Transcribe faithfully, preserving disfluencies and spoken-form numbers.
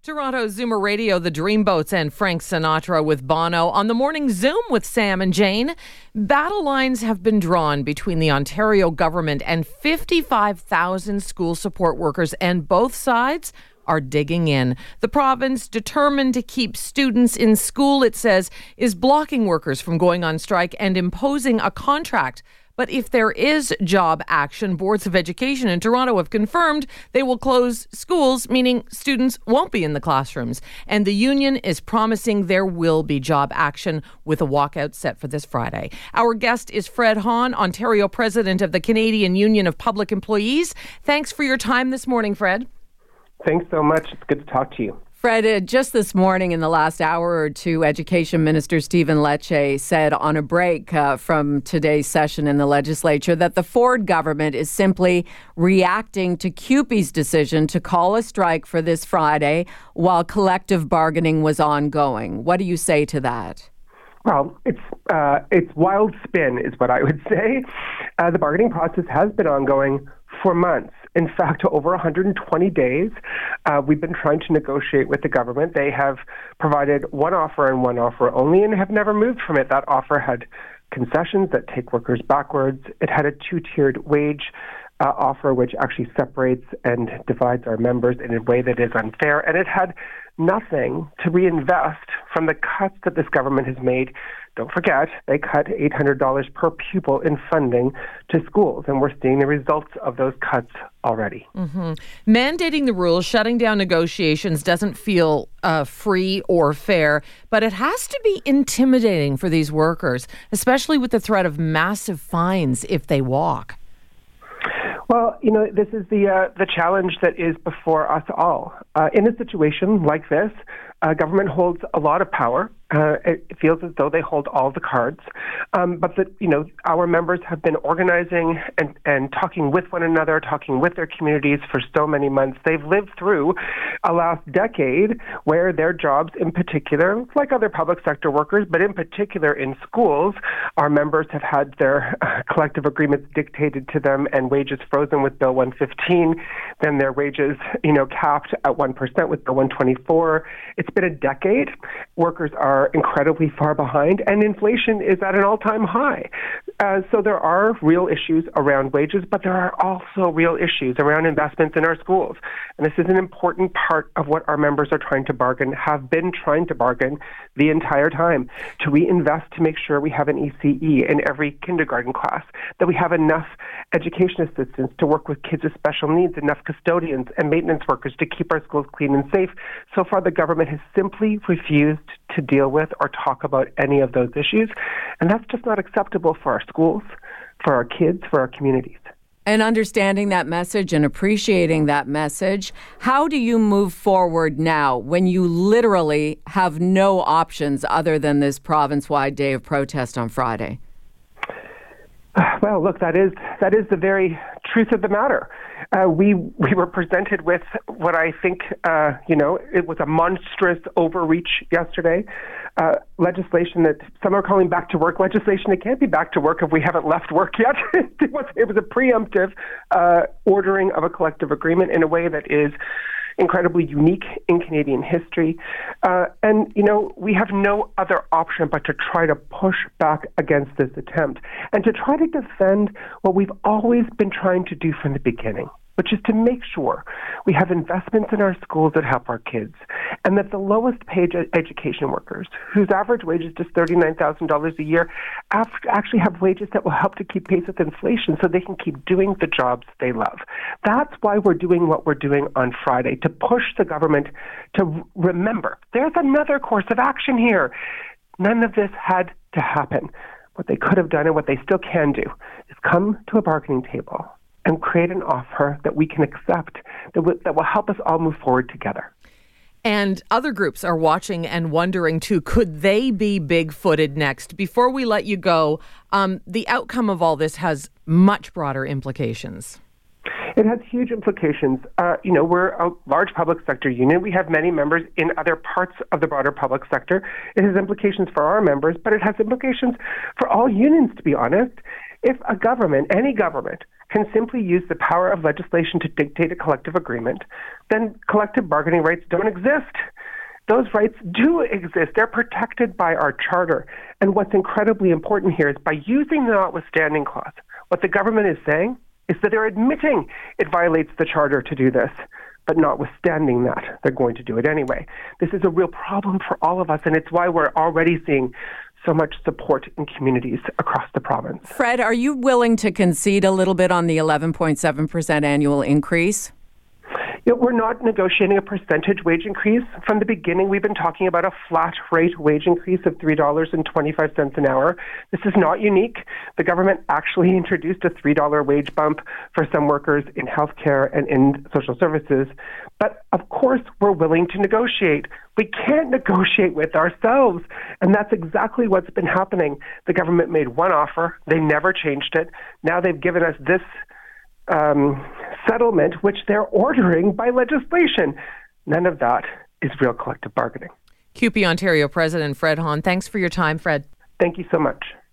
Toronto's Zoomer Radio, the Dreamboats, and Frank Sinatra with Bono. On the morning Zoom with Sam and Jane, battle lines have been drawn between the Ontario government and fifty-five thousand school support workers, and both sides are digging in. The province, determined to keep students in school, it says, is blocking workers from going on strike and imposing a contract. But if there is job action, boards of education in Toronto have confirmed they will close schools, meaning students won't be in the classrooms. And the union is promising there will be job action with a walkout set for this Friday. Our guest is Fred Hahn, Ontario president of the Canadian Union of Public Employees. Thanks for your time this morning, Fred. Thanks so much. It's good to talk to you. Fred, uh, just this morning in the last hour or two, Education Minister Stephen Lecce said on a break uh, from today's session in the legislature that the Ford government is simply reacting to C U P E's decision to call a strike for this Friday while collective bargaining was ongoing. What do you say to that? Well, it's uh, it's wild spin is what I would say. Uh, the bargaining process has been ongoing for months. In fact, over one hundred twenty days, uh, we've been trying to negotiate with the government. They have provided one offer and one offer only and have never moved from it. That offer had concessions that take workers backwards. It had a two-tiered wage uh, offer, which actually separates and divides our members in a way that is unfair. And it had nothing to reinvest from the cuts that this government has made. Don't forget, they cut eight hundred dollars per pupil in funding to schools, and we're seeing the results of those cuts already. Mm-hmm. Mandating the rules, shutting down negotiations doesn't feel uh, free or fair, but it has to be intimidating for these workers, especially with the threat of massive fines if they walk. Well, you know, this is the uh, the challenge that is before us all. Uh, in a situation like this, uh, government holds a lot of power. Uh, it feels as though they hold all the cards. Um, but, that you know, our members have been organizing and, and talking with one another, talking with their communities for so many months. They've lived through a last decade where their jobs in particular, like other public sector workers, but in particular in schools, our members have had their uh, collective agreements dictated to them and wages frozen with Bill one fifteen, then their wages, you know, capped at one percent with Bill one twenty-four. It's been a decade. Workers are incredibly far behind, and inflation is at an all-time high. Uh, so there are real issues around wages, but there are also real issues around investments in our schools. And this is an important part of what our members are trying to bargain, have been trying to bargain the entire time, to reinvest to make sure we have an E C E in every kindergarten class, that we have enough education assistants to work with kids with special needs, enough custodians and maintenance workers to keep our schools clean and safe. So far, the government has simply refused to deal with or talk about any of those issues. And that's just not acceptable for our schools, for our kids, for our communities. And understanding that message and appreciating that message, how do you move forward now when you literally have no options other than this province-wide day of protest on Friday? Well, look, that is that is the very truth of the matter. Uh, we we were presented with what I think, uh, you know, it was a monstrous overreach yesterday. Uh, legislation that some are calling back to work legislation. It can't be back to work if we haven't left work yet. it, was, it was a preemptive uh, ordering of a collective agreement in a way that is incredibly unique in Canadian history. Uh, and, you know, we have no other option but to try to push back against this attempt and to try to defend what we've always been trying to do from the beginning, which is to make sure we have investments in our schools that help our kids, and that the lowest paid education workers, whose average wage is just thirty-nine thousand dollars a year, actually have wages that will help to keep pace with inflation so they can keep doing the jobs they love. That's why we're doing what we're doing on Friday, to push the government to remember there's another course of action here. None of this had to happen. What they could have done and what they still can do is come to a bargaining table and create an offer that we can accept, that will, that will help us all move forward together. And other groups are watching and wondering, too, could they be big-footed next? Before we let you go, um, the outcome of all this has much broader implications. It has huge implications. Uh, you know, we're a large public sector union. We have many members in other parts of the broader public sector. It has implications for our members, but it has implications for all unions, to be honest. If a government, any government, can simply use the power of legislation to dictate a collective agreement, then collective bargaining rights don't exist. Those rights do exist. They're protected by our charter. And what's incredibly important here is by using the notwithstanding clause, what the government is saying is that they're admitting it violates the charter to do this. But notwithstanding that, they're going to do it anyway. This is a real problem for all of us, and it's why we're already seeing so much support in communities across the province. Fred, are you willing to concede a little bit on the eleven point seven percent annual increase? You know, we're not negotiating a percentage wage increase. From the beginning, we've been talking about a flat rate wage increase of three dollars and twenty-five cents an hour. This is not unique. The government actually introduced a three dollars wage bump for some workers in healthcare and in social services. But of course, we're willing to negotiate. We can't negotiate with ourselves. And that's exactly what's been happening. The government made one offer. They never changed it. Now they've given us this Um, settlement, which they're ordering by legislation. None of that is real collective bargaining. C U P E Ontario President Fred Hahn, thanks for your time, Fred. Thank you so much.